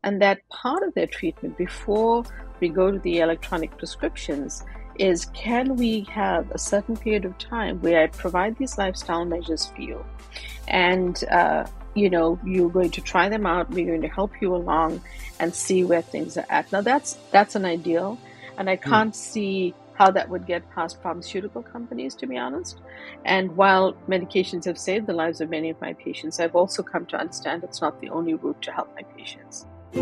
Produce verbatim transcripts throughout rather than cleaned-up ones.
And that part of their treatment before we go to the electronic prescriptions is, can we have a certain period of time where I provide these lifestyle measures for you? And, uh, you know, you're going to try them out. We're going to help you along and see where things are at. Now, that's that's an ideal. And I can't see how that would get past pharmaceutical companies, to be honest. And while medications have saved the lives of many of my patients, I've also come to understand it's not the only route to help my patients.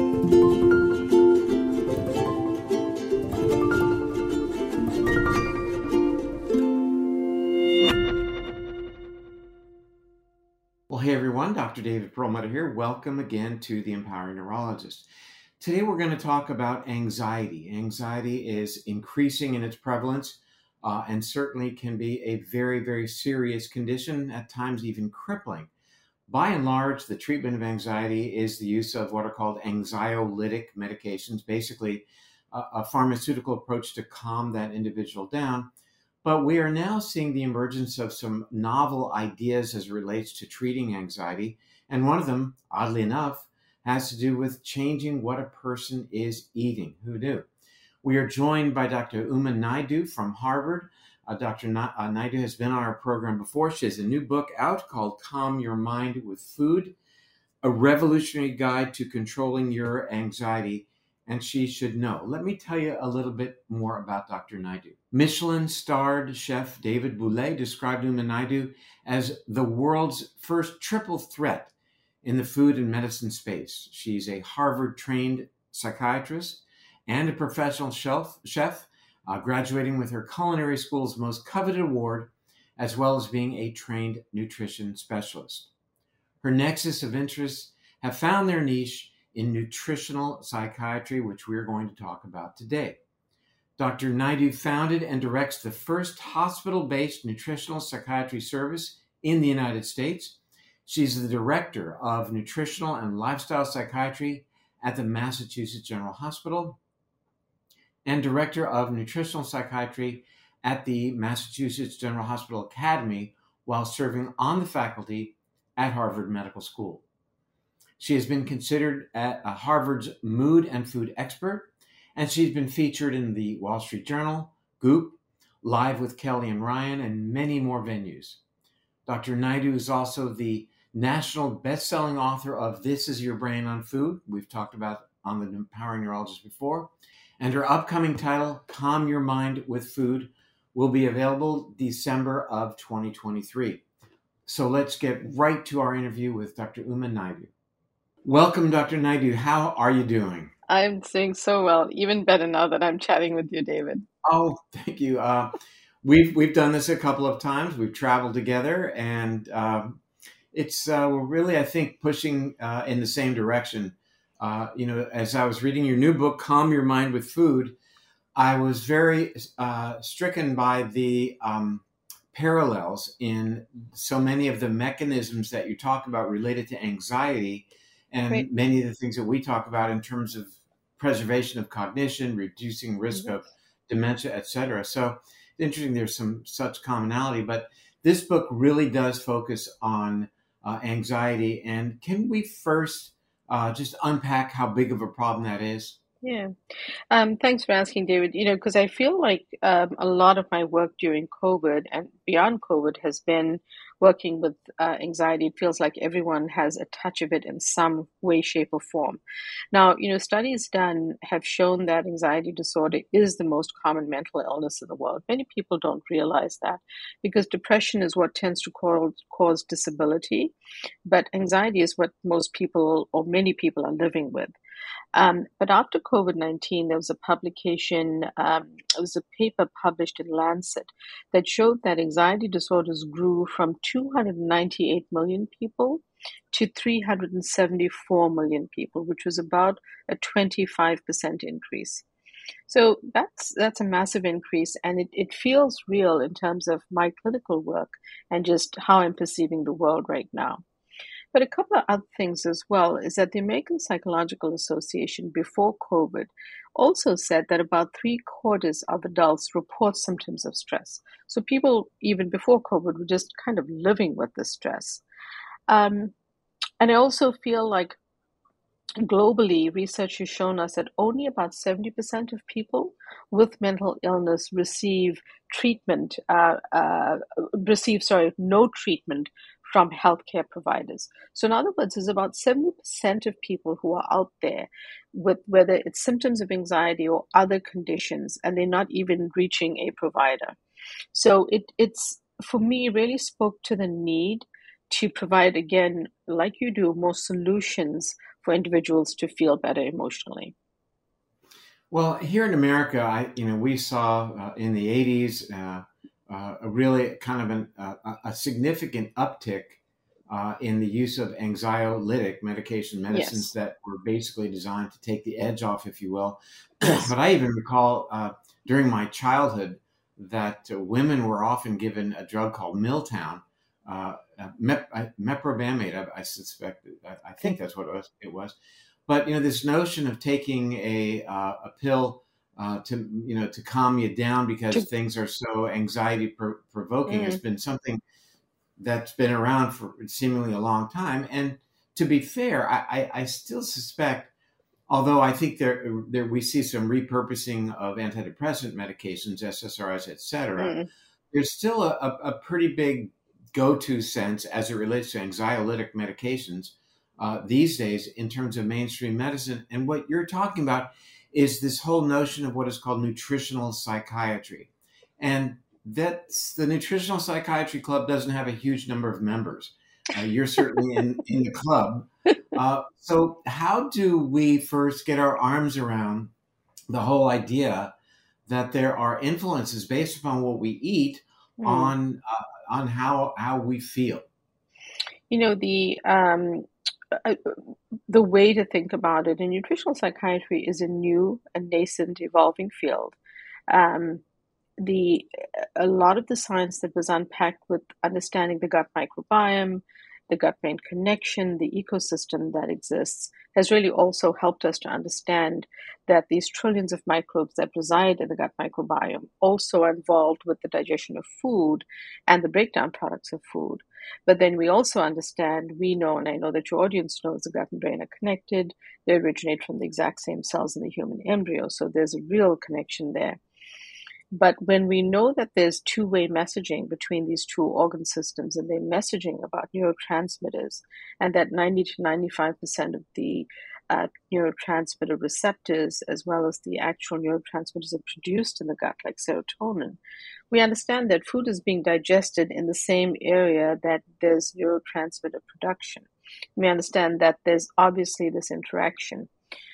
Well, hey everyone, Doctor David Perlmutter here. Welcome again to The Empowering Neurologist. Today we're going to talk about anxiety. Anxiety is increasing in its prevalence uh, and certainly can be a very, very serious condition, at times even crippling. By and large, the treatment of anxiety is the use of what are called anxiolytic medications, basically a, a pharmaceutical approach to calm that individual down. But we are now seeing the emergence of some novel ideas as it relates to treating anxiety. And one of them, oddly enough, has to do with changing what a person is eating. Who knew? We are joined by Doctor Uma Naidoo from Harvard. Uh, Doctor Na- uh, Naidoo has been on our program before. She has a new book out called Calm Your Mind with Food, a revolutionary guide to controlling your anxiety, and she should know. Let me tell you a little bit more about Doctor Naidoo. Michelin-starred chef David Bouley described Uma Naidoo as the world's first triple threat in the food and medicine space. She's a Harvard-trained psychiatrist and a professional chef, chef uh, graduating with her culinary school's most coveted award, as well as being a trained nutrition specialist. Her nexus of interests have found their niche in nutritional psychiatry, which we're going to talk about today. Doctor Naidoo founded and directs the first hospital-based nutritional psychiatry service in the United States. She's the director of nutritional and lifestyle psychiatry at the Massachusetts General Hospital and director of nutritional psychiatry at the Massachusetts General Hospital Academy while serving on the faculty at Harvard Medical School. She has been considered at Harvard's mood and food expert, and she's been featured in the Wall Street Journal, Goop, Live with Kelly and Ryan, and many more venues. Doctor Naidoo is also the national best-selling author of This Is Your Brain on Food, we've talked about on the Empowering Neurologist before, and her upcoming title, Calm Your Mind with Food, will be available December of twenty twenty-three. So let's get right to our interview with Doctor Uma Naidoo. Welcome, Doctor Naidoo. How are you doing? I'm doing so well, even better now that I'm chatting with you, David. Oh, thank you. Uh, we've we've done this a couple of times. We've traveled together, and um, it's uh, we're really, I think, pushing uh, in the same direction. Uh, you know, as I was reading your new book, Calm Your Mind with Food, I was very uh, stricken by the um, parallels in so many of the mechanisms that you talk about related to anxiety, and Great. many of the things that we talk about in terms of preservation of cognition, reducing risk Mhm. of dementia, et cetera. So it's interesting there's some such commonality, but this book really does focus on uh, anxiety. And can we first uh, just unpack how big of a problem that is? Yeah. Um, thanks for asking, David. You know, because I feel like um, a lot of my work during COVID and beyond COVID has been working with uh, anxiety. It feels like everyone has a touch of it in some way, shape, or form. Now, you know, studies done have shown that anxiety disorder is the most common mental illness in the world. Many people don't realize that because depression is what tends to cause, cause disability, but anxiety is what most people or many people are living with. Um, but after COVID nineteen, there was a publication, um, it was a paper published in Lancet that showed that anxiety disorders grew from two hundred ninety-eight million people to three hundred seventy-four million people, which was about a twenty-five percent increase. So that's that's a massive increase, and it, it feels real in terms of my clinical work and just how I'm perceiving the world right now. But a couple of other things as well is that the American Psychological Association before COVID also said that about three quarters of adults report symptoms of stress. So people, even before COVID, were just kind of living with the stress. Um, and I also feel like globally, research has shown us that only about seventy percent of people with mental illness receive treatment, uh, uh, receive, sorry, no treatment from healthcare providers. So, in other words, there's about seventy percent of people who are out there with whether it's symptoms of anxiety or other conditions, and they're not even reaching a provider. So it it's for me really spoke to the need to provide again, like you do, more solutions for individuals to feel better emotionally. Well, here in America, I you know we saw uh, in the eighties uh, uh, a really kind of an, uh, a significant uptick uh, in the use of anxiolytic medication medicines Yes. that were basically designed to take the edge off, if you will. Yes. But I even recall uh, during my childhood that uh, women were often given a drug called Miltown, uh, uh, mep- uh, meprobamate. I, I suspect, I, I Okay. think that's what it was. It was but you know, this notion of taking a uh, a pill uh, to you know to calm you down because To- things are so anxiety pro- provoking has mm, been something that's been around for seemingly a long time. And to be fair, I, I, I still suspect, although I think there there we see some repurposing of antidepressant medications, S S R Is, et cetera. mm, There's still a, a, a pretty big go-to sense as it relates to anxiolytic medications uh, these days in terms of mainstream medicine. And what you're talking about is this whole notion of what is called nutritional psychiatry. And that's the Nutritional Psychiatry Club doesn't have a huge number of members. Uh, you're certainly in, in the club. Uh, so, how do we first get our arms around the whole idea that there are influences based upon what we eat mm. on uh, on how how we feel? You know, the um, uh, the way to think about it, and nutritional psychiatry is a new, a nascent, evolving field. Um, the A lot of the science that was unpacked with understanding the gut microbiome, the gut-brain connection, the ecosystem that exists has really also helped us to understand that these trillions of microbes that reside in the gut microbiome also are involved with the digestion of food and the breakdown products of food. But then we also understand, we know, and I know that your audience knows, the gut and brain are connected. They originate from the exact same cells in the human embryo. So there's a real connection there. But when we know that there's two-way messaging between these two organ systems and they're messaging about neurotransmitters, and that ninety to ninety-five percent of the uh, neurotransmitter receptors, as well as the actual neurotransmitters, are produced in the gut, like serotonin, we understand that food is being digested in the same area that there's neurotransmitter production. We understand that there's obviously this interaction.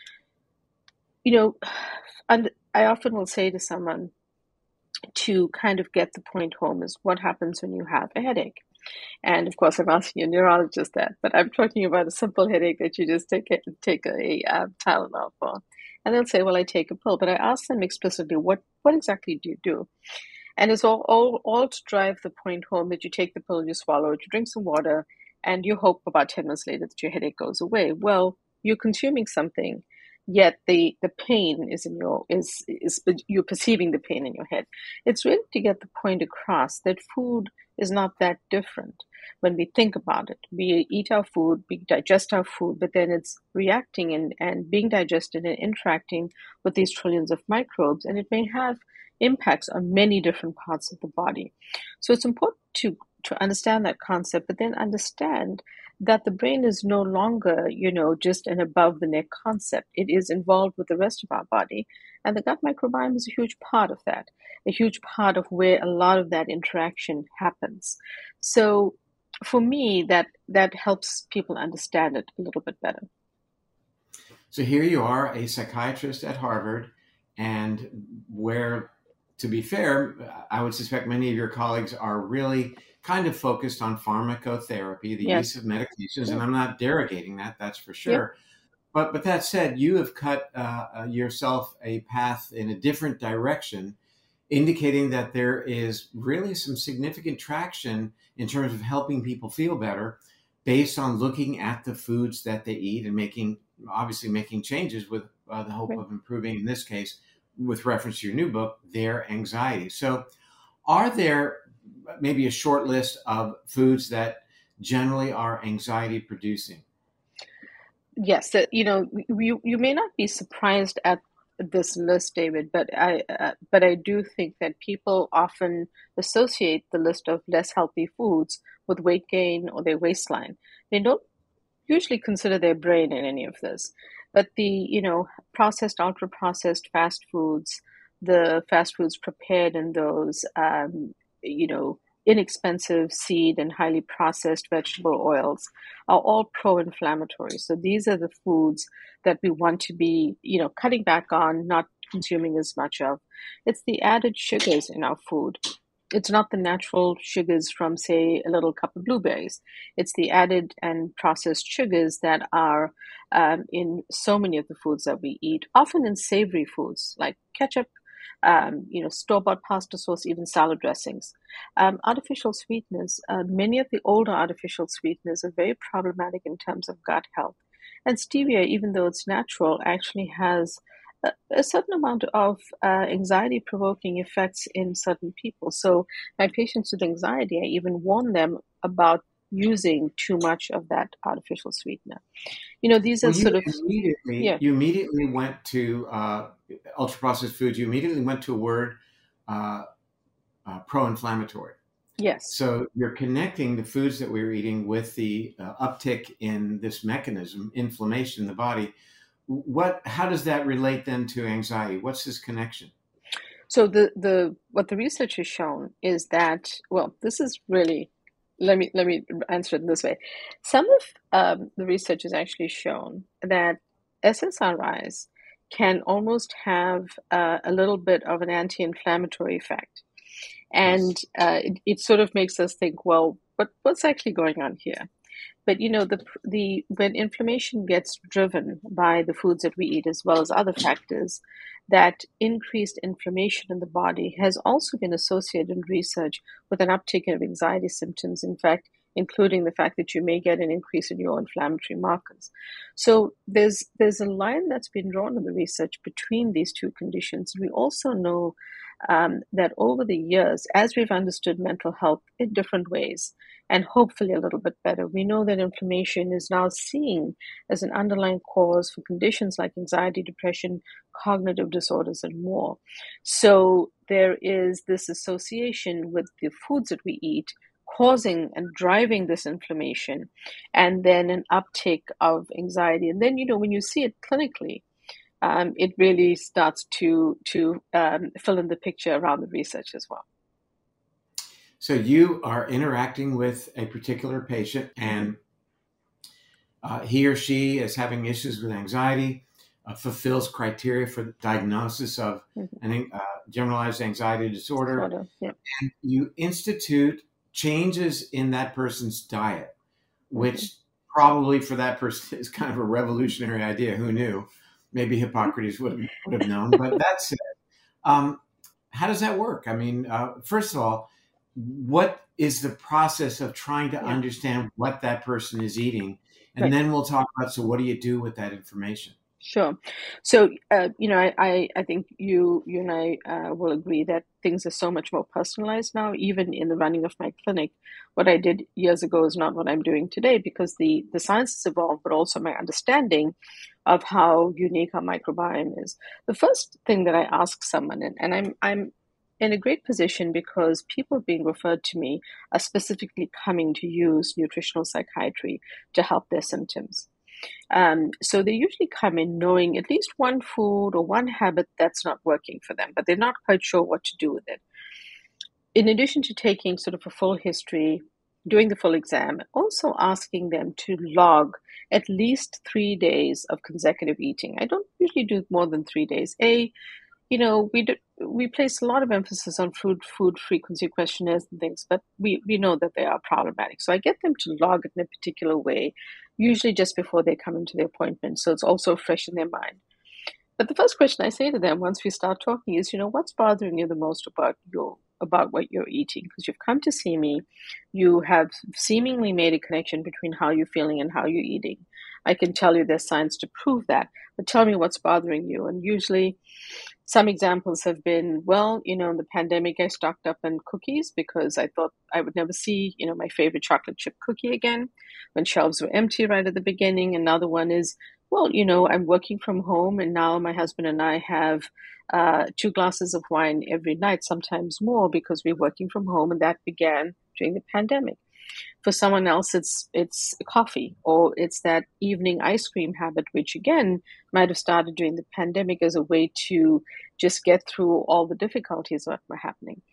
You know, and I often will say to someone, to kind of get the point home, is what happens when you have a headache. And of course, I'm asking a neurologist that, but I'm talking about a simple headache that you just take a, take a um, Tylenol for. And they'll say, well, I take a pill. But I ask them explicitly, what, what exactly do you do? And it's all, all, all to drive the point home that you take the pill, you swallow it, you drink some water, and you hope about ten minutes later that your headache goes away. Well, you're consuming something, yet the, the pain is in your is is you're perceiving the pain in your head. It's really to get the point across that food is not that different when we think about it. We eat our food, we digest our food, but then it's reacting and, and being digested and interacting with these trillions of microbes, and it may have impacts on many different parts of the body. So it's important to to understand that concept, but then understand that the brain is no longer, you know, just an above the neck concept. It is involved with the rest of our body, and the gut microbiome is a huge part of that, a huge part of where a lot of that interaction happens. So for me, that that helps people understand it a little bit better. So here you are, a psychiatrist at Harvard, and where, to be fair, I would suspect many of your colleagues are really kind of focused on pharmacotherapy, the use Yes. of medications, and Yep. I'm not derogating that, that's for Yep. sure. But but that said, you have cut uh, uh, yourself a path in a different direction, indicating that there is really some significant traction in terms of helping people feel better based on looking at the foods that they eat and making, obviously making changes with uh, the hope Right. of improving, in this case, with reference to your new book, their anxiety. So are there maybe a short list of foods that generally are anxiety producing? Yes, that you know, you you may not be surprised at this list, David, but I uh, but I do think that people often associate the list of less healthy foods with weight gain or their waistline. They don't usually consider their brain in any of this. But the, you know, processed, ultra processed fast foods, the fast foods prepared in those, um, you know, inexpensive seed and highly processed vegetable oils are all pro-inflammatory. So these are the foods that we want to be, you know, cutting back on, not consuming as much of. It's the added sugars in our food. It's not the natural sugars from, say, a little cup of blueberries. It's the added and processed sugars that are um, in so many of the foods that we eat, often in savory foods like ketchup, um, you know, store-bought pasta sauce, even salad dressings. Um, artificial sweeteners, uh, many of the older artificial sweeteners are very problematic in terms of gut health. And stevia, even though it's natural, actually has a, a certain amount of uh, anxiety provoking effects in certain people. So, my patients with anxiety, I even warn them about using too much of that artificial sweetener. You know, these are Well, you sort of, immediately yeah, you immediately went to uh, ultra processed foods. You immediately went to a word uh, uh, pro-inflammatory. yes. So you're connecting the foods that we were eating with the uh, uptick in this mechanism, inflammation in the body. What? How does that relate then to anxiety? What's this connection? So the the what the research has shown is that, well, this is really, let me let me answer it this way. Some of um, the research has actually shown that S S R Is can almost have uh, a little bit of an anti-inflammatory effect, and Yes. uh, it, it sort of makes us think, well, what what's actually going on here? But you know, the the when inflammation gets driven by the foods that we eat as well as other factors, that increased inflammation in the body has also been associated in research with an uptick of anxiety symptoms. In fact, including the fact that you may get an increase in your inflammatory markers. So there's there's a line that's been drawn in the research between these two conditions. We also know um, that over the years, as we've understood mental health in different ways, and hopefully a little bit better. We know that inflammation is now seen as an underlying cause for conditions like anxiety, depression, cognitive disorders, and more. So there is this association with the foods that we eat causing and driving this inflammation, and then an uptake of anxiety. And then, you know, when you see it clinically, um, it really starts to to um, fill in the picture around the research as well. So you are interacting with a particular patient, Mm-hmm. and uh, he or she is having issues with anxiety, uh, fulfills criteria for the diagnosis of Mm-hmm. an uh, generalized anxiety disorder. Sort of, yeah. You institute changes in that person's diet, Mm-hmm. which probably for that person is kind of a revolutionary idea. Who knew? Maybe Hippocrates would have, would have known, but that's it. Um, how does that work? I mean, uh, first of all, what is the process of trying to Yeah. understand what that person is eating? And Right. then we'll talk about, so what do you do with that information? Sure. So, uh, you know, I, I, I think you you and I uh, will agree that things are so much more personalized now, even in the running of my clinic. What I did years ago is not what I'm doing today because the, the science has evolved, but also my understanding of how unique our microbiome is. The first thing that I ask someone, and, and I'm I'm in a great position because people being referred to me are specifically coming to use nutritional psychiatry to help their symptoms. Um, so they usually come in knowing at least one food or one habit that's not working for them, but they're not quite sure what to do with it. In addition to taking sort of a full history, doing the full exam, also asking them to log at least three days of consecutive eating. I don't usually do more than three days. A, you know, we do, we place a lot of emphasis on food food frequency questionnaires and things, but we we know that they are problematic. So I get them to log it in a particular way, usually just before they come into the appointment, so it's also fresh in their mind. But the first question I say to them once we start talking is, you know, what's bothering you the most about your about what you're eating? Because you've come to see me, you have seemingly made a connection between how you're feeling and how you're eating. I can tell you there's science to prove that, but tell me what's bothering you. And usually Some examples have been, well, you know, in the pandemic, I stocked up on cookies because I thought I would never see, you know, my favorite chocolate chip cookie again when shelves were empty right at the beginning. Another one is, well, you know, I'm working from home and now my husband and I have uh, two glasses of wine every night, sometimes more because we're working from home, and that began during the pandemic. For someone else, it's it's coffee or it's that evening ice cream habit, which again might have started during the pandemic as a way to just get through all the difficulties that were happening.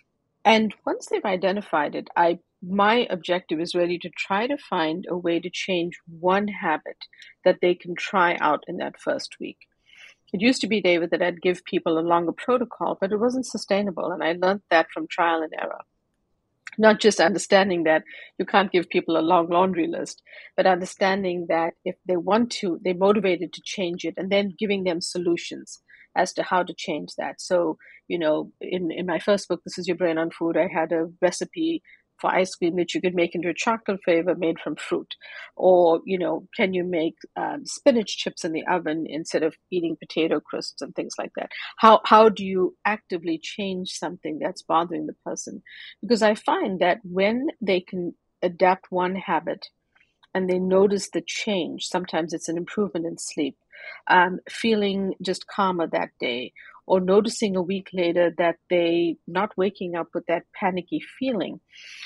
And once they've identified it, I my objective is really to try to find a way to change one habit that they can try out in that first week. It used to be, David, that I'd give people a longer protocol, but it wasn't sustainable. And I learned that from trial and error. Not just understanding that you can't give people a long laundry list, but understanding that if they want to, they're motivated to change it, and then giving them solutions as to how to change that. So, you know, in, in my first book, This Is Your Brain on Food, I had a recipe for ice cream that you could make into a chocolate flavor made from fruit. Or, you know, can you make um, spinach chips in the oven instead of eating potato crisps and things like that? How, how do you actively change something that's bothering the person? Because I find that when they can adapt one habit and they notice the change, sometimes it's an improvement in sleep, um, feeling just calmer that day, or noticing a week later that they not waking up with that panicky feeling.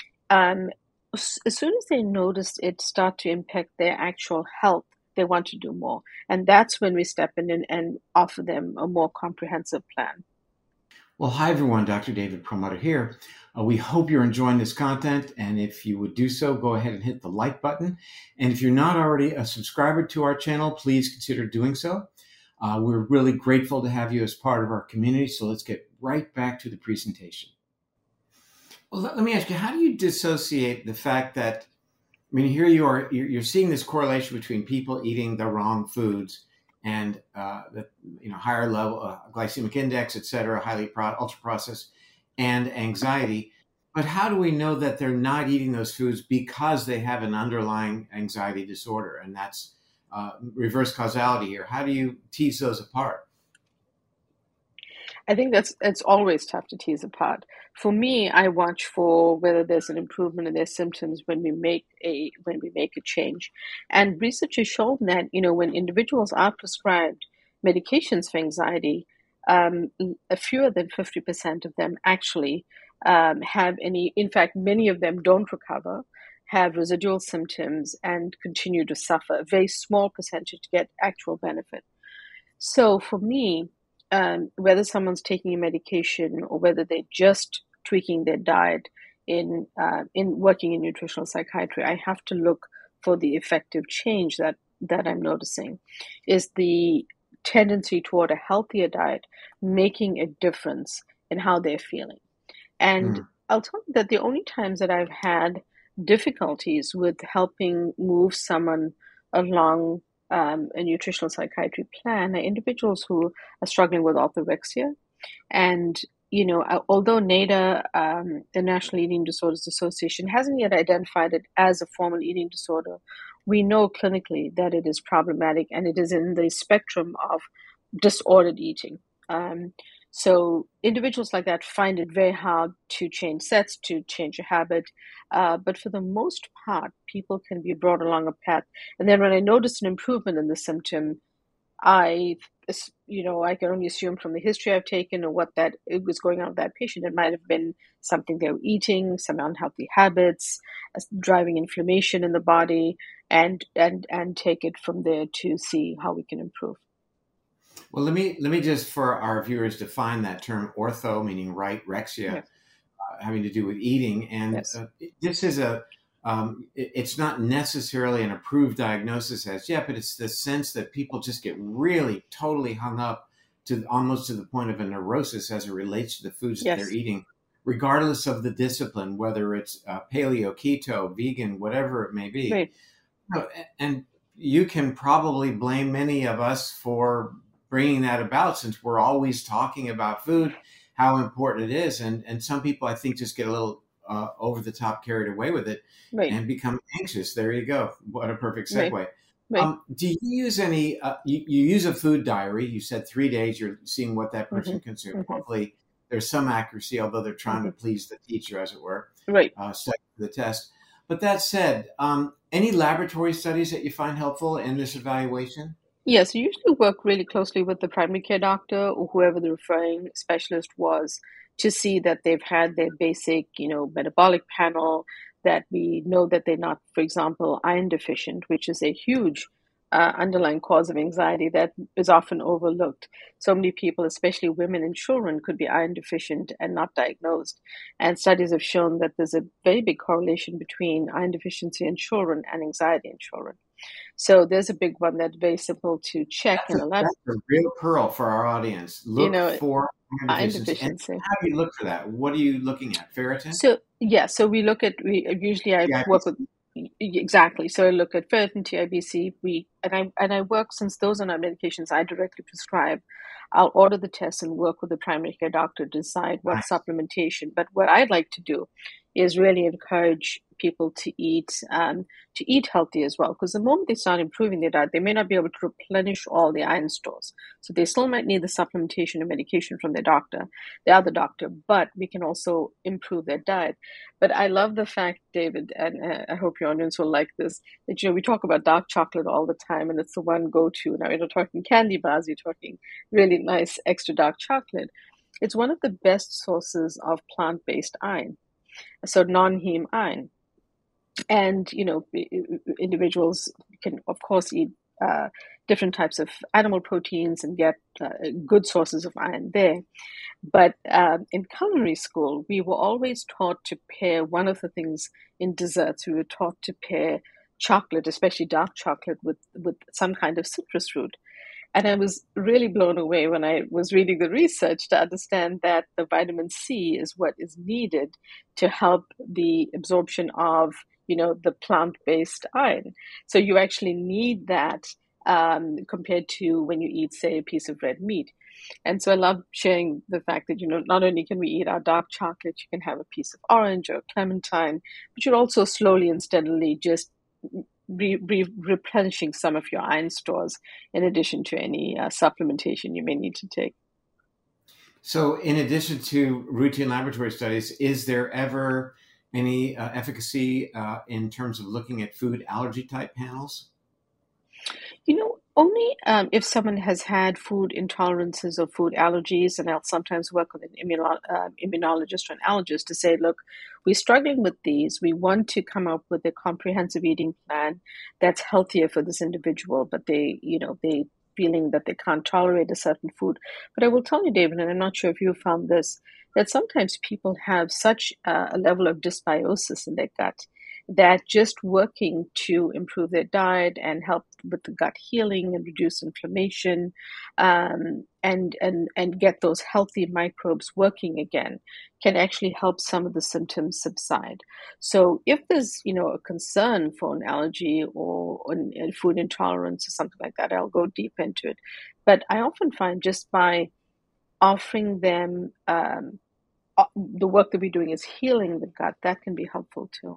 Um, as soon as they notice it start to impact their actual health, they want to do more. And that's when we step in and, and offer them a more comprehensive plan. Well, hi everyone, Doctor David Perlmutter here. Uh, we hope you're enjoying this content, and if you would do so, go ahead and hit the like button. And if you're not already a subscriber to our channel, please consider doing so. Uh, we're really grateful to have you as part of our community, so let's get right back to the presentation. Well, let, let me ask you, how do you dissociate the fact that, I mean, here you are, you're, you're seeing this correlation between people eating the wrong foods and uh, the you know higher level uh, glycemic index, et cetera, highly pro- ultra processed, and anxiety. But how do we know that they're not eating those foods because they have an underlying anxiety disorder? And that's uh, reverse causality here. How do you tease those apart? I think that's it's always tough to tease apart. For me, I watch for whether there's an improvement in their symptoms when we make a when we make a change. And research has shown that, you know, when individuals are prescribed medications for anxiety, um, a fewer than fifty percent of them actually um, have any, in fact, many of them don't recover, have residual symptoms, and continue to suffer. A very small percentage get actual benefit. So for me, um, whether someone's taking a medication or whether they're just tweaking their diet in uh, in working in nutritional psychiatry, I have to look for the effective change that that I'm noticing. Is the tendency toward a healthier diet making a difference in how they're feeling? And Hmm. I'll tell you that the only times that I've had difficulties with helping move someone along um, a nutritional psychiatry plan are individuals who are struggling with orthorexia. And, you know, uh, although NADA, um, the National Eating Disorders Association, hasn't yet identified it as a formal eating disorder, we know clinically that it is problematic and it is in the spectrum of disordered eating. Um, so individuals like that find it very hard to change sets, to change a habit. Uh, but for the most part, people can be brought along a path. And then when I notice an improvement in the symptom, I, you know, I can only assume from the history I've taken or what that it was going on with that patient. It might have been something they were eating, some unhealthy habits, uh, driving inflammation in the body, and and and take it from there to see how we can improve. Well, let me let me just for our viewers define that term ortho, meaning right, rexia, Yes, uh, having to do with eating, and yes, uh, this is a um, it, it's not necessarily an approved diagnosis as yet, but it's the sense that people just get really totally hung up to almost to the point of a neurosis as it relates to the foods that they're yes, eating, regardless of the discipline, whether it's uh, paleo, keto, vegan, whatever it may be. great, No, and you can probably blame many of us for bringing that about since we're always talking about food, how important it is. And, and some people, I think, just get a little uh, over the top carried away with it right, and become anxious. There you go. What a perfect right. segue. Right. Um, do you use any, uh, you, you use a food diary. You said three days, you're seeing what that Hmm. person consumed. Hmm. Hopefully, there's some accuracy, although they're trying to Hmm. please the teacher, as it were, Right. uh, study for the test. But that said, um, any laboratory studies that you find helpful in this evaluation? Yes, you usually work really closely with the primary care doctor or whoever the referring specialist was to see that they've had their basic, you know, metabolic panel, that we know that they're not, for example, iron deficient, which is a huge uh, underlying cause of anxiety that is often overlooked. So many people, especially women and children, could be iron deficient and not diagnosed. And studies have shown that there's a very big correlation between iron deficiency in children and anxiety in children. So there's a big one that's very simple to check That's in a, a lab, that's a real pearl for our audience. you Look know, for iron iron deficiency. And deficiency. how do you look for that? What are you looking at? Ferritin? So yeah, so we look at we usually I work with T I B C? exactly. So I look at ferritin, T I B C. We and I and I work since those are not medications I directly prescribe. I'll order the test and work with the primary care doctor to decide what Nice. supplementation. But what I'd like to do is really encourage people to eat um, to eat healthy as well. Because the moment they start improving their diet, they may not be able to replenish all the iron stores. So they still might need the supplementation and medication from their doctor, the other doctor. But we can also improve their diet. But I love the fact, David, and uh, I hope your audience will like this, that, you know, we talk about dark chocolate all the time, and it's the one go-to. Now, you're not talking candy bars, you're talking really nice extra dark chocolate. It's one of the best sources of plant-based iron, so non-heme iron. And, you know, individuals can, of course, eat uh, different types of animal proteins and get uh, good sources of iron there. But um, in culinary school, we were always taught to pair one of the things in desserts. We were taught to pair chocolate, especially dark chocolate, with, with some kind of citrus fruit. And I was really blown away when I was reading the research to understand that the vitamin C is what is needed to help the absorption of, you know, the plant-based iron. So you actually need that um, compared to when you eat, say, a piece of red meat. And so I love sharing the fact that, you know, not only can we eat our dark chocolate, you can have a piece of orange or clementine, but you're also slowly and steadily just re- re- replenishing some of your iron stores in addition to any uh, supplementation you may need to take. So, in addition to routine laboratory studies, is there ever any uh, efficacy uh, in terms of looking at food allergy type panels? You know, only um, if someone has had food intolerances or food allergies, and I'll sometimes work with an immuno- uh, immunologist or an allergist to say, look, we're struggling with these. We want to come up with a comprehensive eating plan that's healthier for this individual, but they, you know, they feeling that they can't tolerate a certain food. But I will tell you, David, and I'm not sure if you found this, that sometimes people have such uh, a level of dysbiosis in their gut that just working to improve their diet and help with the gut healing and reduce inflammation, um, and and and get those healthy microbes working again can actually help some of the symptoms subside. So if there's, you know, a concern for an allergy or, or a food intolerance or something like that, I'll go deep into it. But I often find just by offering them um, uh, the work that we're doing is healing the gut, that can be helpful too.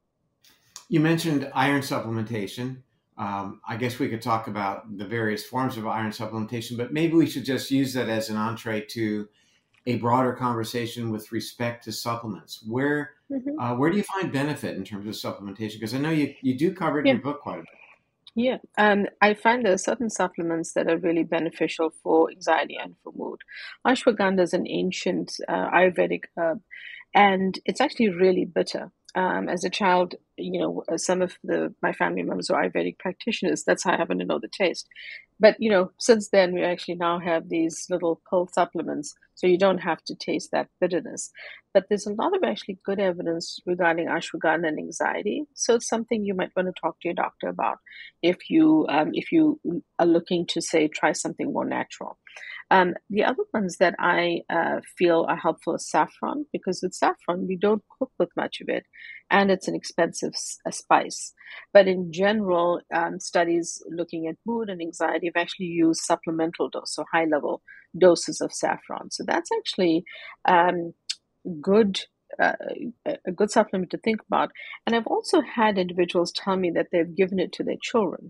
You mentioned iron supplementation. Um, I guess we could talk about the various forms of iron supplementation, but maybe we should just use that as an entree to a broader conversation with respect to supplements. Where Hmm. uh, where do you find benefit in terms of supplementation? Because I know you, you do cover it in Yeah. your book quite a bit. Yeah, and I find there are certain supplements that are really beneficial for anxiety and for mood. Ashwagandha is an ancient uh, Ayurvedic herb, and it's actually really bitter. Um, as a child, you know, uh, some of the my family members are Ayurvedic practitioners. That's how I happen to know the taste. But you know, since then, we actually now have these little pill supplements, so you don't have to taste that bitterness. But there's a lot of actually good evidence regarding ashwagandha and anxiety. So it's something you might want to talk to your doctor about if you um, if you are looking to say try something more natural. Um, the other ones that I uh, feel are helpful is saffron, because with saffron, we don't cook with much of it, and it's an expensive s- a spice. But in general, um, studies looking at mood and anxiety have actually used supplemental dose, so high level doses of saffron. So that's actually um, good. Uh, a a good supplement to think about. And I've also had individuals tell me that they've given it to their children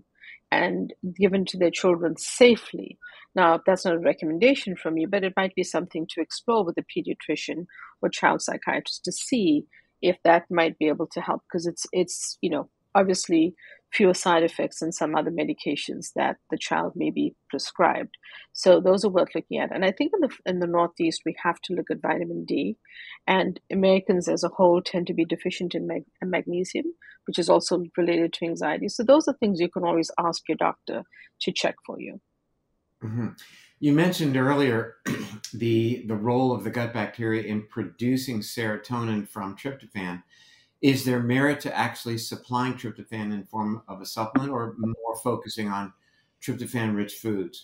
and given to their children safely. Now, that's not a recommendation from you, but it might be something to explore with a pediatrician or child psychiatrist to see if that might be able to help, because it's it's you know obviously fewer side effects than some other medications that the child may be prescribed. So those are worth looking at. And I think in the in the Northeast we have to look at vitamin D, and Americans as a whole tend to be deficient in mag- magnesium, which is also related to anxiety. So those are things you can always ask your doctor to check for you. Mm-hmm. You mentioned earlier the the role of the gut bacteria in producing serotonin from tryptophan. Is there merit to actually supplying tryptophan in form of a supplement, or more focusing on tryptophan-rich foods?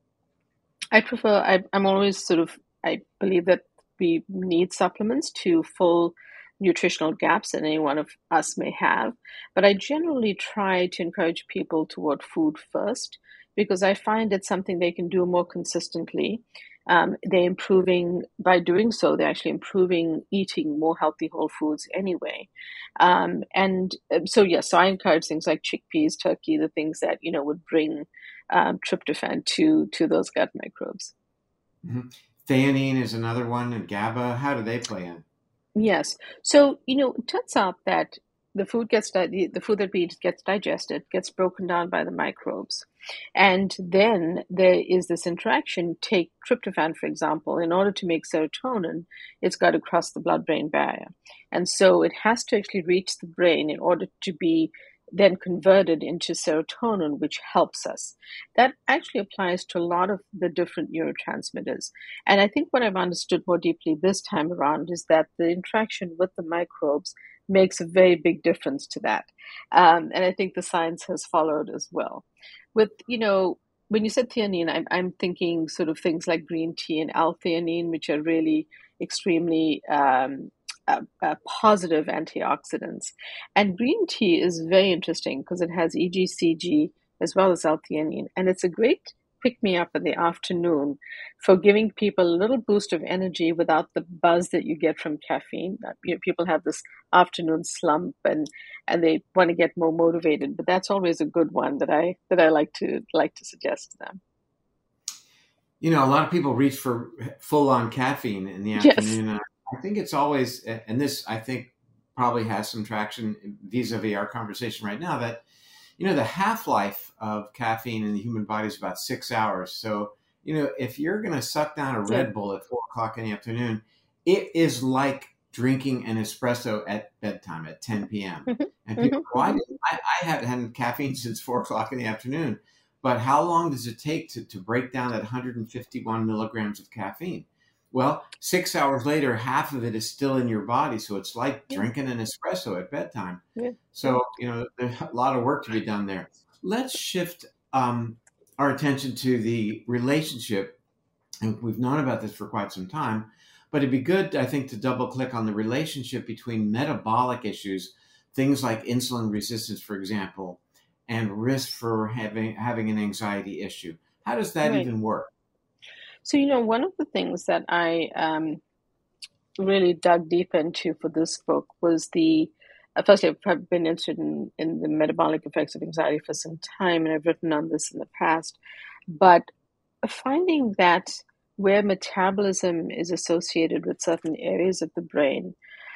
I prefer, I, I'm always sort of, I believe that we need supplements to fill nutritional gaps that any one of us may have. But I generally try to encourage people toward food first, because I find it's something they can do more consistently. Um, they're improving by doing so, they're actually improving eating more healthy whole foods anyway. Um, and uh, so, yes, so I encourage things like chickpeas, turkey, the things that, you know, would bring um, tryptophan to to those gut microbes. Mm-hmm. Theanine is another one, and GABA. How do they play in? Yes. So, you know, it turns out that the food gets di- the, the food that we eat gets digested, gets broken down by the microbes. And then there is this interaction. Take tryptophan, for example. In order to make serotonin, it's got to cross the blood-brain barrier. And so it has to actually reach the brain in order to be then converted into serotonin, which helps us. That actually applies to a lot of the different neurotransmitters. And I think what I've understood more deeply this time around is that the interaction with the microbes makes a very big difference to that. Um, and I think the science has followed as well. With, you know, when you said theanine, I'm, I'm thinking sort of things like green tea and L-theanine, which are really extremely um, uh, uh, positive antioxidants. And green tea is very interesting because it has E G C G as well as L-theanine, and it's a great pick me up in the afternoon for giving people a little boost of energy without the buzz that you get from caffeine. Uh, You know, people have this afternoon slump and and they want to get more motivated, but that's always a good one that I that I like to like to suggest to them. You know, a lot of people reach for full-on caffeine in the Yes. afternoon. And I think it's always, and this I think probably has some traction vis-a-vis our conversation right now, that you know the half-life of caffeine in the human body is about six hours. So you know, if you're going to suck down a Yeah. Red Bull at four o'clock in the afternoon, it is like drinking an espresso at bedtime at ten p.m. Hmm. And people Hmm. go, I, Hmm. didn't, I, I haven't had caffeine since four o'clock in the afternoon. But how long does it take to, to break down that one hundred fifty-one milligrams of caffeine? Well, six hours later, half of it is still in your body. So it's like Yeah. drinking an espresso at bedtime. Yeah. Yeah. So, you know, there's a lot of work to be done there. Let's shift um, our attention to the relationship. And we've known about this for quite some time, but it'd be good, I think, to double click on the relationship between metabolic issues, things like insulin resistance, for example, and risk for having having an anxiety issue. How does that Right. even work? So, you know, one of the things that I um, really dug deep into for this book was the uh, firstly, I've been interested in, in the metabolic effects of anxiety for some time, and I've written on this in the past. But finding that where metabolism is associated with certain areas of the brain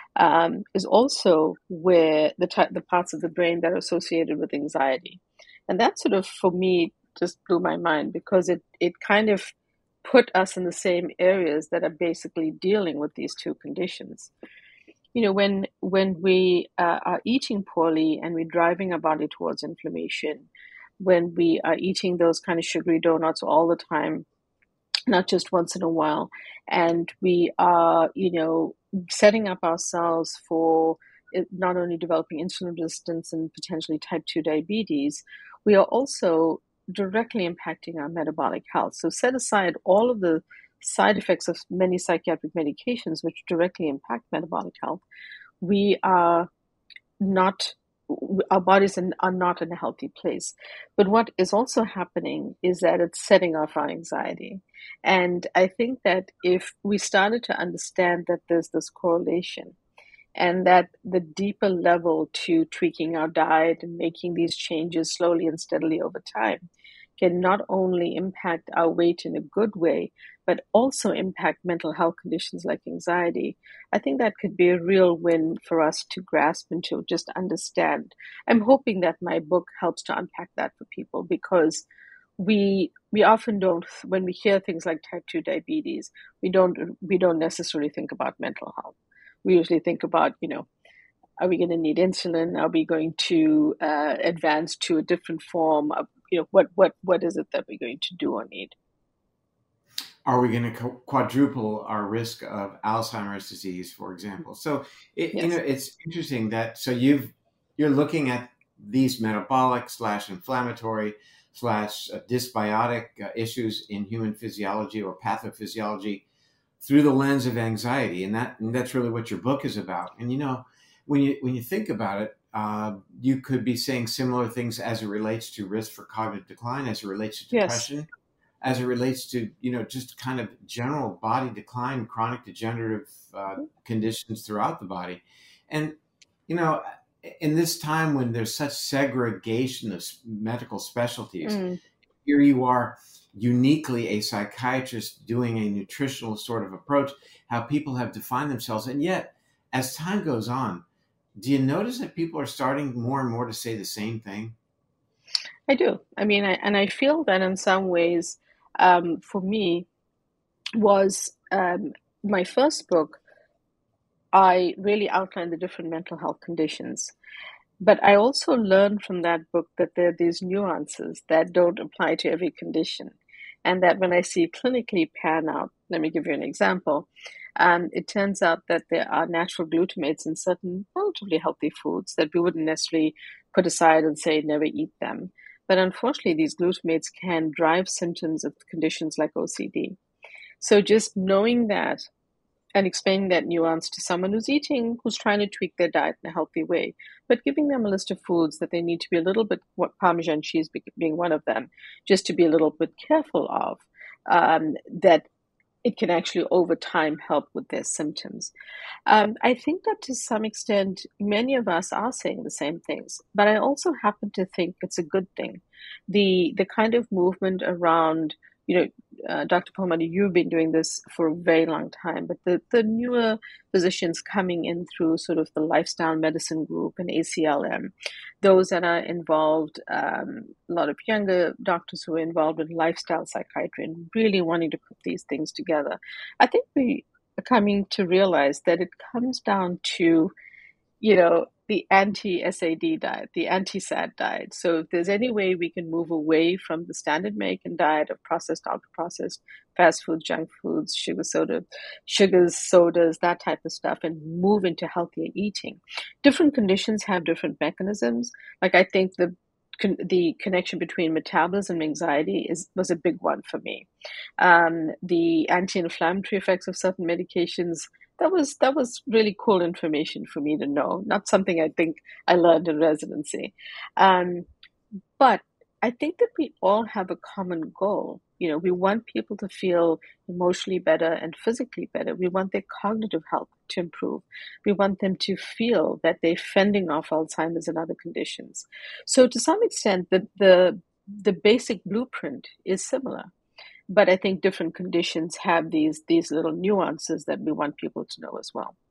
um, is also where the ty- the parts of the brain that are associated with anxiety, and that sort of for me just blew my mind because it it kind of put us in the same areas that are basically dealing with these two conditions. You know, when when we uh, are eating poorly and we're driving our body towards inflammation, when we are eating those kind of sugary donuts all the time, not just once in a while, and we are, you know, setting up ourselves for it, not only developing insulin resistance and potentially type two diabetes, we are also directly impacting our metabolic health. So set aside all of the side effects of many psychiatric medications which directly impact metabolic health. We are not our bodies are not in a healthy place. But what is also happening is that it's setting off our anxiety. And I think that if we started to understand that there's this correlation, and that the deeper level to tweaking our diet and making these changes slowly and steadily over time can not only impact our weight in a good way, but also impact mental health conditions like anxiety. I think that could be a real win for us to grasp and to just understand. I'm hoping that my book helps to unpack that for people because we we often don't, when we hear things like type two diabetes, we don't we don't necessarily think about mental health. We usually think about, you know, are we going to need insulin? Are we going to uh, advance to a different form of, you know, what what what is it that we're going to do or need? Are we going to quadruple our risk of Alzheimer's disease, for example? So, it, you know, Yes. it's interesting that so you've you're looking at these metabolic slash inflammatory slash uh, dysbiotic uh, issues in human physiology or pathophysiology through the lens of anxiety, and that and that's really what your book is about. And you know, when you when you think about it, uh, you could be saying similar things as it relates to risk for cognitive decline, as it relates to Yes. depression, as it relates to, you know, just kind of general body decline, chronic degenerative uh, conditions throughout the body. And, you know, in this time when there's such segregation of medical specialties, Mm, here you are uniquely a psychiatrist doing a nutritional sort of approach, how people have defined themselves. And yet, as time goes on, do you notice that people are starting more and more to say the same thing? I do. I mean, I, and I feel that in some ways, um, for me, was um, my first book. I really outlined the different mental health conditions. But I also learned from that book that there are these nuances that don't apply to every condition. And that when I see clinically pan out, let me give you an example. Um, it turns out that there are natural glutamates in certain relatively healthy foods that we wouldn't necessarily put aside and say never eat them. But unfortunately, these glutamates can drive symptoms of conditions like O C D. So just knowing that and explaining that nuance to someone who's eating, who's trying to tweak their diet in a healthy way, but giving them a list of foods that they need to be a little bit, what Parmesan cheese being one of them, just to be a little bit careful of, um, that it can actually over time help with their symptoms. Um, I think that to some extent, many of us are saying the same things, but I also happen to think it's a good thing. The the kind of movement around, you know, uh, Doctor Palmati, you've been doing this for a very long time, but the, the newer physicians coming in through sort of the lifestyle medicine group and A C L M, those that are involved, um, a lot of younger doctors who are involved in lifestyle psychiatry and really wanting to put these things together. I think we are coming to realize that it comes down to, you know, the anti-S A D diet, the anti-S A D diet. So if there's any way we can move away from the standard American diet of processed, ultra-processed, fast food, junk foods, sugar soda, sugars, sodas, that type of stuff, and move into healthier eating. Different conditions have different mechanisms. Like I think the the connection between metabolism and anxiety is was a big one for me. Um, the anti-inflammatory effects of certain medications, that was that was really cool information for me to know. Not something I think I learned in residency. Um, but I think that we all have a common goal. You know, we want people to feel emotionally better and physically better. We want their cognitive health to improve. We want them to feel that they're fending off Alzheimer's and other conditions. So to some extent, the the the basic blueprint is similar. But I think different conditions have these these little nuances that we want people to know as well.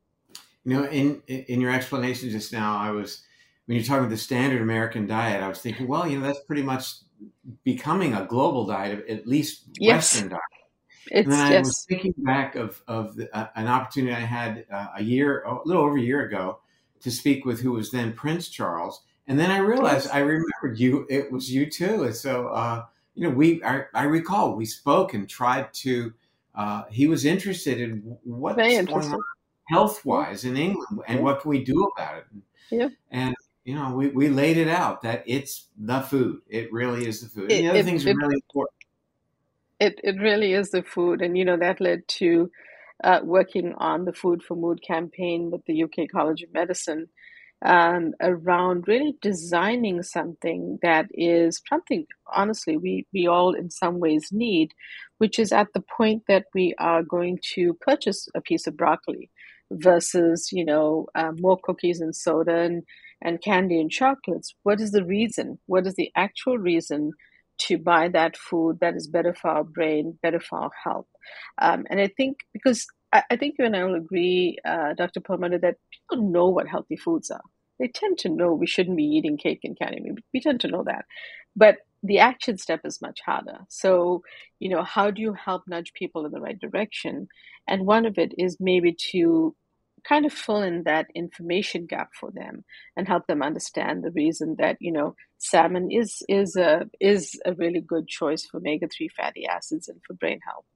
You know, in in your explanation just now, I was when you're talking about the standard American diet, I was thinking, well, you know, that's pretty much becoming a global diet, at least Yes, Western diet. And then it's I was yes, thinking back of of the, uh, an opportunity I had uh, a year, a little over a year ago, to speak with who was then Prince Charles, and then I realized yes, I remembered you. It was you too, and so uh, you know, we I, I recall we spoke and tried to. Uh, he was interested in very what's going on interested. health Yeah, wise in England and yeah, what can we do about it. yeah. And you know, we, we laid it out that it's the food. It really is the food, and It the other it things are it really important. it it really is the food, and you know that led to uh, working on the Food for Mood campaign with the U K College of Medicine, um, around really designing something that is something, honestly, we, we all in some ways need, which is at the point that we are going to purchase a piece of broccoli. versus, you know, uh, more cookies and soda and, and candy and chocolates. What is the reason? What is the actual reason to buy that food that is better for our brain, better for our health? Um, and I think because I, I think you and I will agree, uh, doctor Perlmutter, that people know what healthy foods are. They tend to know we shouldn't be eating cake and candy. We, we tend to know that. But the action step is much harder. So, you know, how do you help nudge people in the right direction? And one of it is maybe to kind of fill in that information gap for them and help them understand the reason that, you know, salmon is is a is a really good choice for omega three fatty acids and for brain health.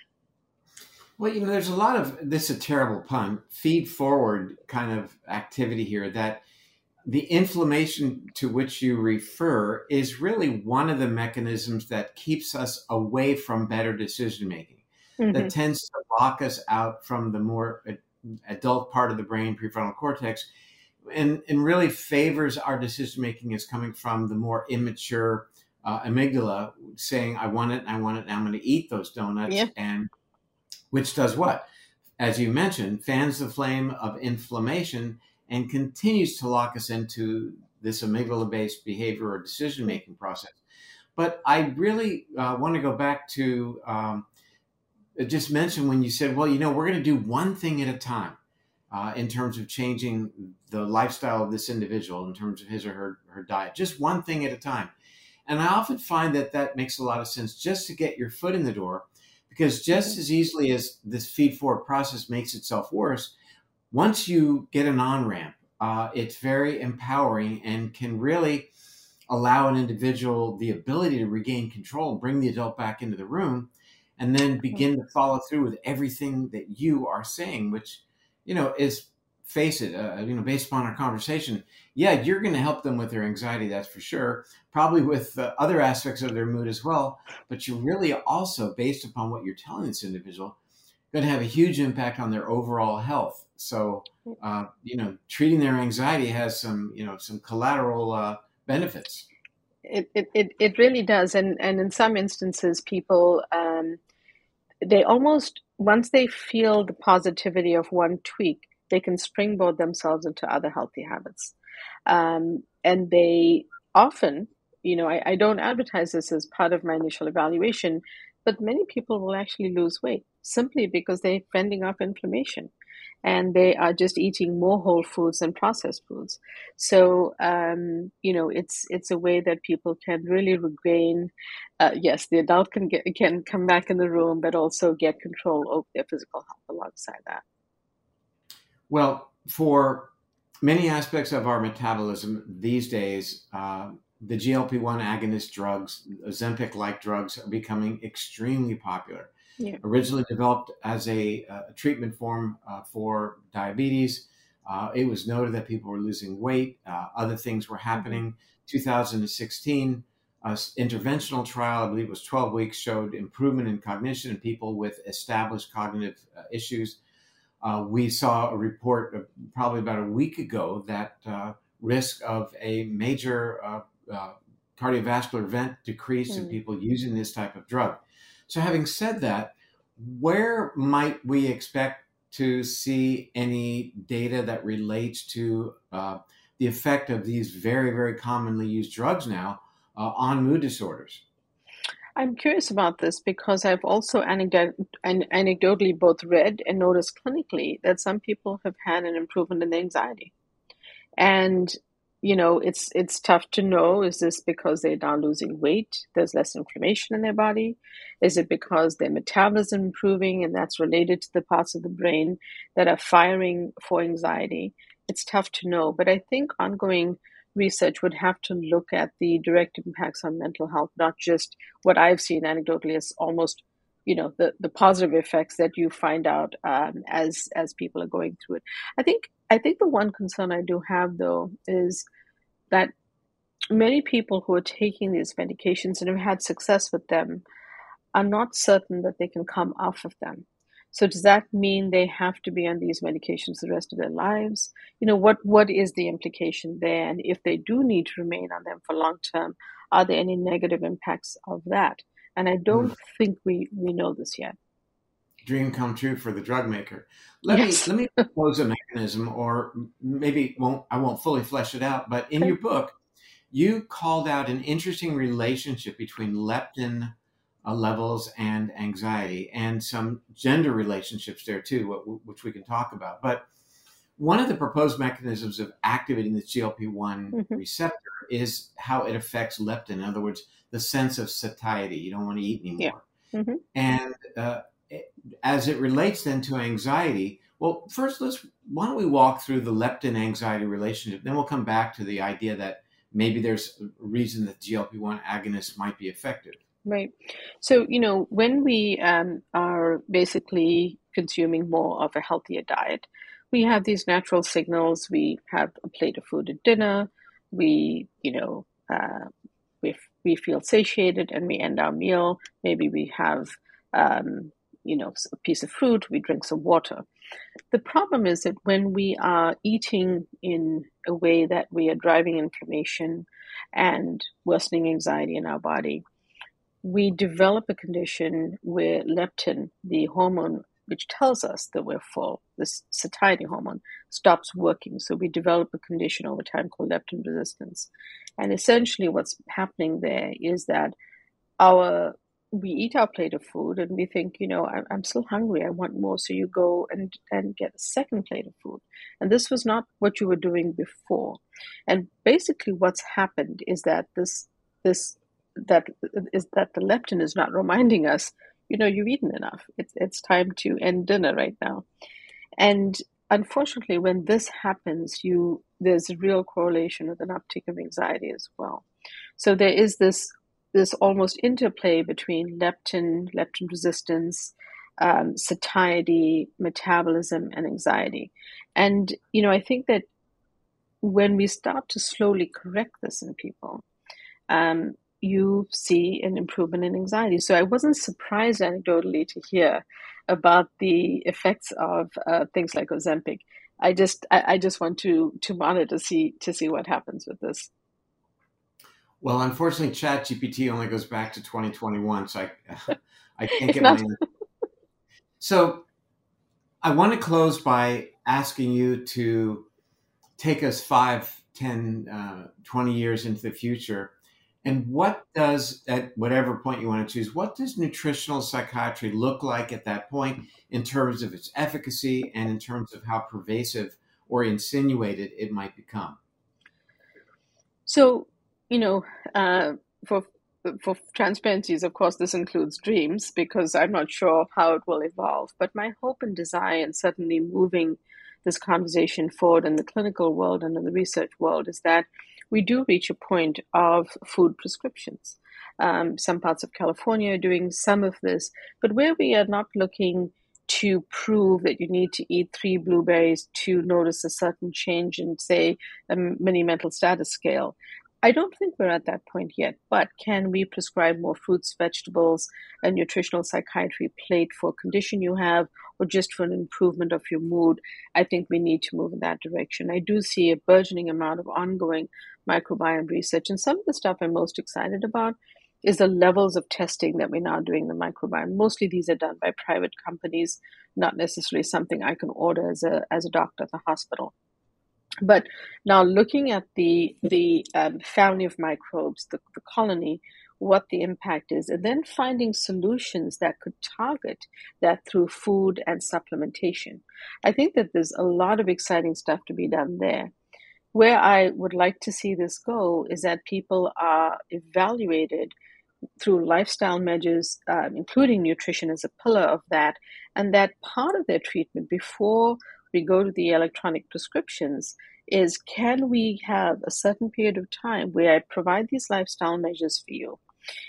Well, you know, there's a lot of this is a terrible pun, feed forward kind of activity here that the inflammation to which you refer is really one of the mechanisms that keeps us away from better decision making, that Hmm. tends to lock us out from the more adult part of the brain, prefrontal cortex, and, and really favors our decision making as coming from the more immature uh, amygdala saying, I want it, I want it, and I'm going to eat those donuts. Yeah. And which does what? As you mentioned, fans the flame of inflammation and continues to lock us into this amygdala based behavior or decision making process. But I really uh, want to go back to um, just mention when you said, well, you know, we're going to do one thing at a time uh, in terms of changing the lifestyle of this individual in terms of his or her, her diet, just one thing at a time. And I often find that that makes a lot of sense just to get your foot in the door, because just Hmm. as easily as this feed forward process makes itself worse, once you get an on ramp, uh, it's very empowering and can really allow an individual the ability to regain control, bring the adult back into the room, and then begin to follow through with everything that you are saying, which, you know, is, face it, uh, you know, based upon our conversation, yeah, you're going to help them with their anxiety, that's for sure, probably with uh, other aspects of their mood as well. But you're really also, based upon what you're telling this individual, going to have a huge impact on their overall health. So, uh, you know, treating their anxiety has some, you know, some collateral uh, benefits. It, it, it, it really does. And, and in some instances, people, um, they almost, once they feel the positivity of one tweak, they can springboard themselves into other healthy habits. Um, and they often, you know, I, I don't advertise this as part of my initial evaluation, but many people will actually lose weight simply because they're fending off inflammation and they are just eating more whole foods and processed foods. So, um, you know, it's it's a way that people can really regain. Uh, yes, the adult can get can come back in the room, but also get control over their physical health alongside that. Well, for many aspects of our metabolism these days, uh, the G L P one agonist drugs, Ozempic like drugs, are becoming extremely popular. Yeah. Originally developed as a, a treatment form uh, for diabetes, uh, it was noted that people were losing weight, uh, other things were Hmm. happening. two thousand sixteen, an interventional trial, I believe it was twelve weeks, showed improvement in cognition in people with established cognitive uh, issues. Uh, we saw a report uh, probably about a week ago that uh, risk of a major uh, uh, cardiovascular event decreased in Mm. people using this type of drug. So, having said that, where might we expect to see any data that relates to uh, the effect of these very, very commonly used drugs now uh, on mood disorders? I'm curious about this because I've also anecdot- an- anecdotally both read and noticed clinically that some people have had an improvement in their anxiety. And you know, it's it's tough to know, is this because they're now losing weight, there's less inflammation in their body? Is it because their metabolism improving and that's related to the parts of the brain that are firing for anxiety? It's tough to know, but I think ongoing research would have to look at the direct impacts on mental health, not just what I've seen anecdotally as almost, you know, the, the positive effects that you find out um, as as people are going through it. I think I think the one concern I do have though is that many people who are taking these medications and have had success with them are not certain that they can come off of them. So does that mean they have to be on these medications the rest of their lives? You know, what what is the implication there? And if they do need to remain on them for long term, are there any negative impacts of that? And I Hmm. don't think we we know this yet. dream come true for the drug maker. Let me Yes. let me propose a mechanism, or maybe won't I won't fully flesh it out. But in Okay. your book, you called out an interesting relationship between leptin uh, levels and anxiety, and some gender relationships there too, wh- which we can talk about. But one of the proposed mechanisms of activating the G L P one Hmm. receptor is how it affects leptin. In other words, the sense of satiety. You don't want to eat Yeah. anymore. Hmm. And uh, as it relates then to anxiety, well, first let's why don't we walk through the leptin anxiety relationship? Then we'll come back to the idea that maybe there's a reason that G L P one agonists might be effective. Right. So, you know, when we um, are basically consuming more of a healthier diet, we have these natural signals. We have a plate of food at dinner. We, you know, uh, we we feel satiated and we end our meal. Maybe we have, um, you know, a piece of fruit. We drink some water. The problem is that when we are eating in a way that we are driving inflammation and worsening anxiety in our body, we develop a condition where leptin, the hormone which tells us that we're full, this satiety hormone, stops working. So we develop a condition over time called leptin resistance. And essentially, what's happening there is that our we eat our plate of food and we think, you know, I'm, I'm still hungry. I want more. So you go and and get a second plate of food. And this was not what you were doing before. And basically, what's happened is that this this that is that the leptin is not reminding us, you know, you've eaten enough. It's it's time to end dinner right now. And unfortunately, when this happens, you there's a real correlation with an uptick of anxiety as well. So there is this this almost interplay between leptin, leptin resistance, um, satiety, metabolism, and anxiety. And you know, I think that when we start to slowly correct this in people, um, you see an improvement in anxiety. So I wasn't surprised anecdotally to hear about the effects of uh, things like Ozempic. I just I, I just want to to monitor to see to see what happens with this. Well, unfortunately, ChatGPT only goes back to twenty twenty-one, so I I can't It's get my not. so I want to close by asking you to take us five, ten, uh, twenty years into the future. And what does, at whatever point you want to choose, what does nutritional psychiatry look like at that point in terms of its efficacy and in terms of how pervasive or insinuated it might become? So, you know, uh, for for transparencies, of course, this includes dreams because I'm not sure how it will evolve. But my hope and desire, and certainly moving this conversation forward in the clinical world and in the research world, is that we do reach a point of food prescriptions. Um, some parts of California are doing some of this, but where we are not looking to prove that you need to eat three blueberries to notice a certain change in, say, a mini mental status scale. I don't think we're at that point yet, but can we prescribe more fruits, vegetables, a nutritional psychiatry plate for a condition you have, or just for an improvement of your mood? I think we need to move in that direction. I do see a burgeoning amount of ongoing microbiome research, and some of the stuff I'm most excited about is the levels of testing that we're now doing in the microbiome. Mostly these are done by private companies, not necessarily something I can order as a as a doctor at the hospital. But now looking at the the um, family of microbes, the, the colony, what the impact is, and then finding solutions that could target that through food and supplementation. I think that there's a lot of exciting stuff to be done there. Where I would like to see this go is that people are evaluated through lifestyle measures, um, including nutrition as a pillar of that, and that part of their treatment before we go to the electronic prescriptions is, can we have a certain period of time where I provide these lifestyle measures for you,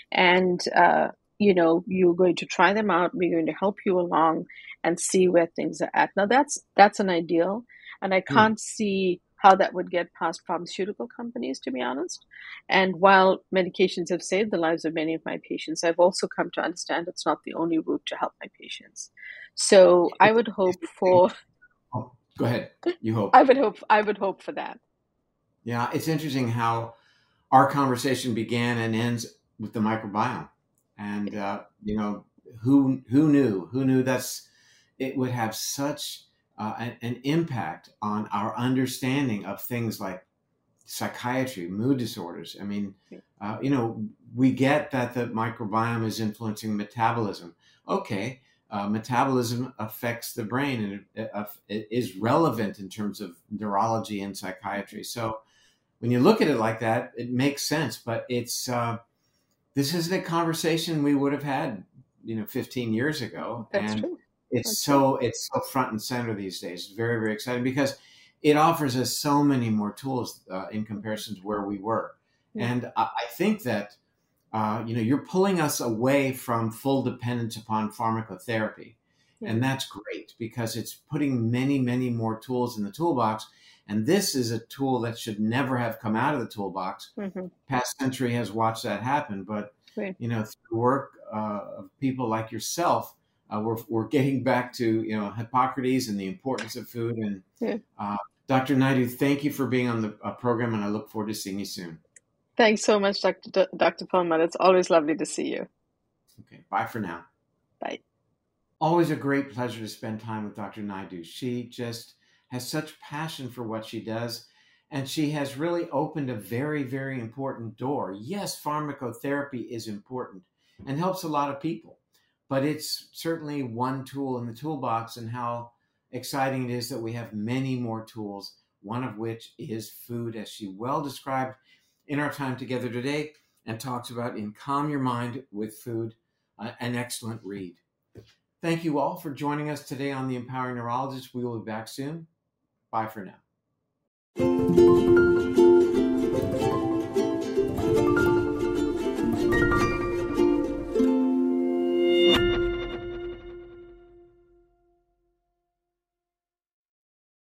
and uh, you know, you're going to try them out, we're going to help you along and see where things are at. Now that's that's an ideal, and I Hmm. can't see how that would get past pharmaceutical companies, to be honest. And while medications have saved the lives of many of my patients, I've also come to understand it's not the only route to help my patients. So I It's would hope interesting. for Oh, go ahead. You hope. I would hope I would hope for that. Yeah, it's interesting how our conversation began and ends with the microbiome. And, uh, you know, who, who knew? Who knew that's it would have such uh, an, an impact on our understanding of things like psychiatry, mood disorders. I mean, uh, you know, we get that the microbiome is influencing metabolism. Okay, uh, metabolism affects the brain and it, uh, it is relevant in terms of neurology and psychiatry. So when you look at it like that, it makes sense. But it's uh, this isn't a conversation we would have had, you know, fifteen years ago, That's and true. it's That's true. so it's so front and center these days. It's very very exciting because it offers us so many more tools uh, in comparison to where we were. Yeah. And I, I think that uh, you know you're pulling us away from full dependence upon pharmacotherapy, Yeah. and that's great because it's putting many many more tools in the toolbox. And this is a tool that should never have come out of the toolbox. Mm-hmm. Past century has watched that happen, but Right. you know through work uh, of people like yourself, uh, we're we're getting back to you know Hippocrates and the importance of food. And Yeah. uh, Doctor Naidu, thank you for being on the uh, program, and I look forward to seeing you soon. Thanks so much, Doctor D- Doctor Perlmutter. It's always lovely to see you. Okay, bye for now. Bye. Always a great pleasure to spend time with Doctor Naidu. She just has such passion for what she does, and she has really opened a very, very important door. Yes, pharmacotherapy is important and helps a lot of people, but it's certainly one tool in the toolbox, and how exciting it is that we have many more tools, one of which is food, as she well described in our time together today and talks about in Calm Your Mind with Food, uh, an excellent read. Thank you all for joining us today on The Empowering Neurologist. We will be back soon. Bye for now.